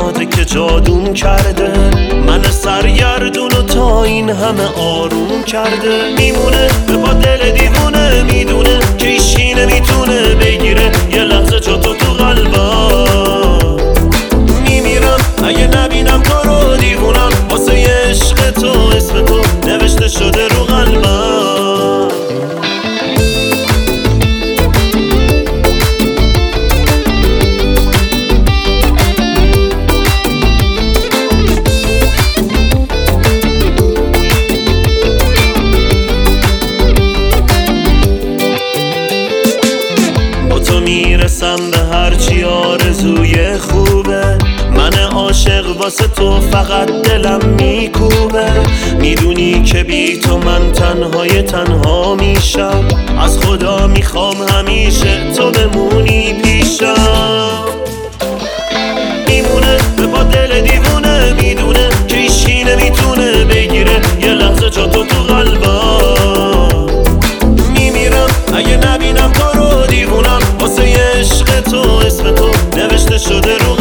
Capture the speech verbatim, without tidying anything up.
اومده که جادون کرده، من سرگردون و تا این همه آروم کرده. میمونه به پا دل دیوونه، میدونه که ایشی نمیتونه بگیره یه لحظه جا تو تو قلبم. میمیرم اگه نبینم تو رو، دیوونم واسه یه عشق تو، اسم تو نوشته شده رو قلبم. میرسم به هرچی آرزوی خوبه، من عاشق واسه تو فقط دلم میکوبه. میدونی که بی تو من تنهای تنها میشم، از خدا میخوام همیشه تو بمونی پیشم. میمونه به پا دل دیوونه، میدونه که ایشی نمیتونه بگیره یه لحظه جا تو تو قلبم. میمیرم اگه نبینم تو رو، دیوونم واسه یه عشق تو، اسم تو نوشته شده رو